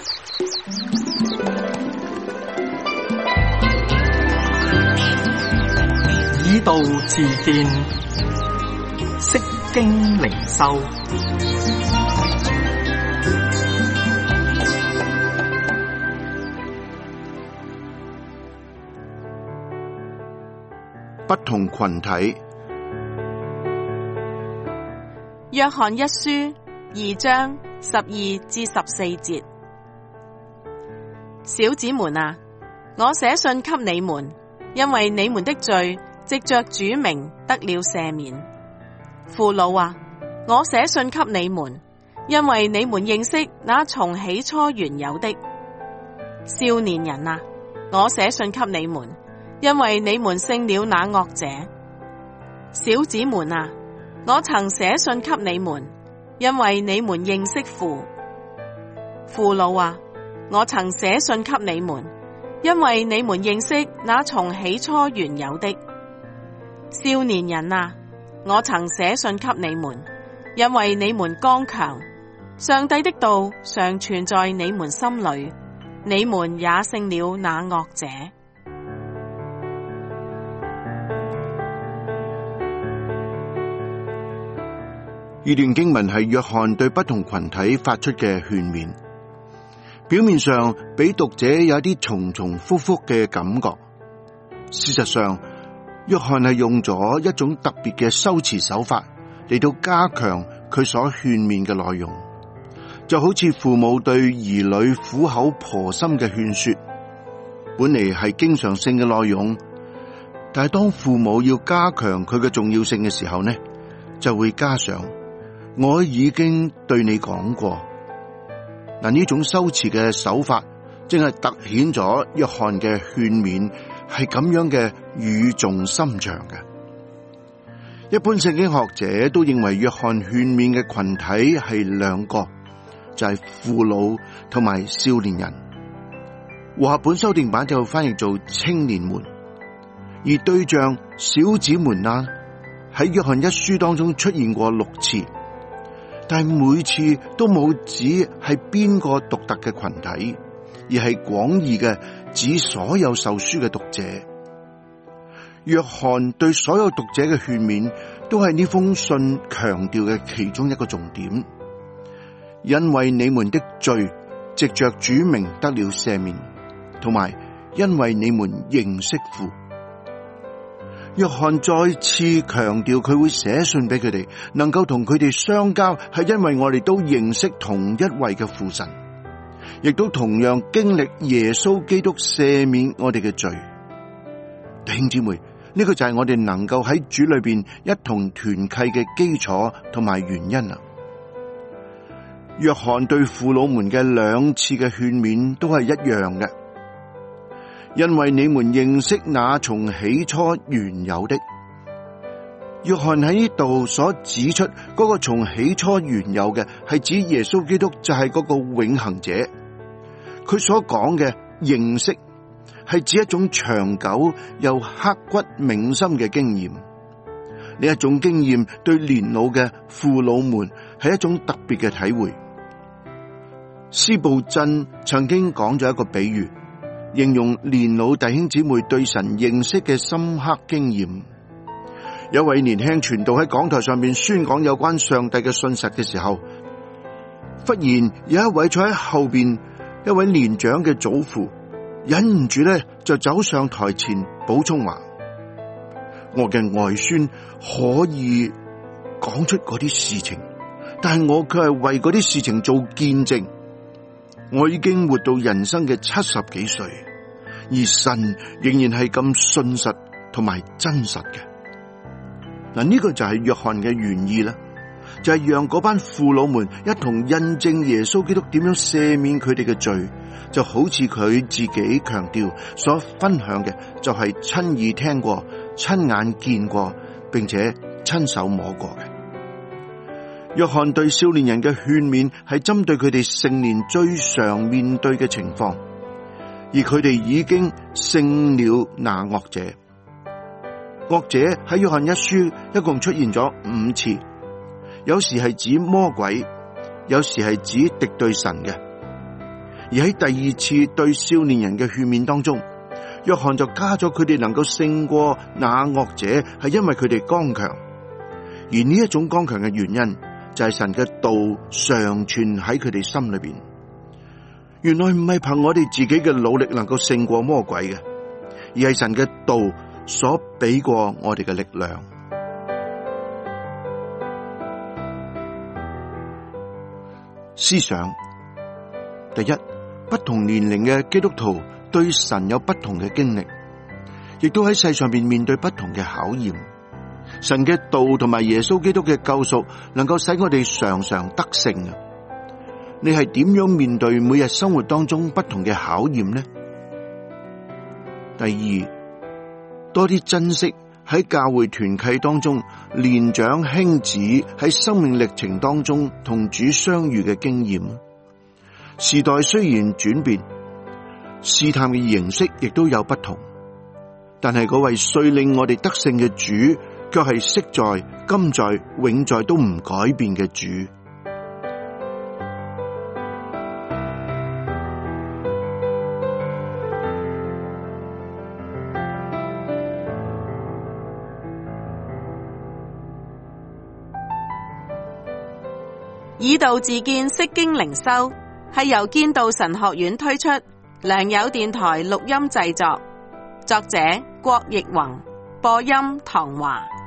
以道治見，釋經靈修。 不同群體。 約翰一書2章12至14節。小子們啊，我寫信給你們，因為你們的罪藉着主名得了赦免。父老啊，我寫信給你們，因為你們認識那從起初原有的。少年人啊，我寫信給你們，因為你們勝了那惡者。小子們啊，我曾寫信給你們，因為你們認識父。父老啊，我曾寫信給你們，因為你們認識那從起初原有的。少年人啊，我曾寫信給你們，因為你們剛強，上帝的道常存在你們心裡，你們也勝了那惡者。 呢段經文係約翰對不同群體發出嘅勸勉，表面上俾讀者有一啲重重複複嘅感覺，事實上約翰係用咗一種特別嘅修辭手法嚟到加強佢所勸勉嘅內容，就好似父母對兒女苦口婆心嘅勸說，本嚟係經常性嘅內容，但係當父母要加強佢嘅重要性嘅時候呢，就會加上我已經對你講過。嗱，呢種修辭嘅手法正係凸顯咗約翰嘅勸勉係咁樣嘅語重心長嘅。一般聖經學者都認為約翰勸勉嘅群體係兩個，就係父老同埋少年人。和合本修訂版就翻譯做青年們，而對象小子們啊，喺約翰一書當中出現過6次，但係每次都冇指係邊個獨特嘅群體，而係廣義嘅指所有受書嘅讀者。約翰對所有讀者嘅勸勉都係呢封信強調嘅其中一個重點，因為你們的罪藉着主名得了赦免，同埋因為你們認識父。約翰再次強調佢會寫信俾佢哋，能夠同佢哋相交，係因為我哋都認識同一位嘅父神，亦都同樣經歷耶穌基督赦免我哋嘅罪。弟兄姊妹，呢個就係我哋能夠喺主裏邊一同團契嘅基礎同埋原因啊！約翰對父老們嘅2次嘅勸勉都係一樣嘅。因為你們認識那從起初原有的。約翰喺呢度所指出嗰個從起初原有嘅，係指耶穌基督就係嗰個永恆者。佢所講嘅認識係指一種長久又刻骨銘心嘅經驗。呢一種經驗對年老嘅父老們係一種特別嘅體會。司布真曾經講咗一個比喻，形容年老弟兄姊妹對神認識嘅深刻經驗。有位年輕傳道喺講台上面宣講有關上帝嘅信實嘅時候，忽然有一位坐喺後邊一位年長嘅祖父忍唔住咧，就走上台前補充話：我嘅外孫可以講出嗰啲事情，但係我卻係為嗰啲事情做見證。我已經活到人生嘅70幾歲，而神仍然係咁信實同埋真實嘅。嗱，呢個就係約翰嘅原意啦，就係讓嗰班父老們一同印證耶穌基督點樣赦免佢哋嘅罪，就好似佢自己強調所分享嘅，就係親耳聽過、親眼見過，並且親手摸過嘅。約翰對少年人嘅勸勉係針對佢哋成年最常面對嘅情況，而佢哋已經勝了那惡者。惡者喺約翰一書一共出現咗5次，有時係指魔鬼，有時係指敵對神嘅。 而喺第二次對少年人嘅勸勉當中，約翰就加咗佢哋能夠勝過那惡者，係因為佢哋剛強。而呢一種剛強嘅原因，就係神嘅道常存喺佢哋心裏邊。原來唔係憑我哋自己嘅努力能夠勝過魔鬼嘅，而係神嘅道所俾過我哋嘅力量。思想第一，不同年齡嘅基督徒對神有不同嘅經歷，亦都喺世上邊面對不同嘅考驗。神嘅道同埋耶穌基督嘅救贖，能夠使我哋常常得勝。你係點樣面對每日生活當中不同嘅考驗呢？第二，多啲珍惜喺教會團契當中，年長兄子喺生命歷程當中同主相遇嘅經驗。時代雖然轉變，試探嘅形式亦都有不同，但係嗰位遂令我哋得勝嘅主，卻係昔在、今在、永在都唔改變嘅主。 以道自見，釋經靈修係由建道神學院推出，良友電台錄音製作，作者郭奕宏，播音唐華。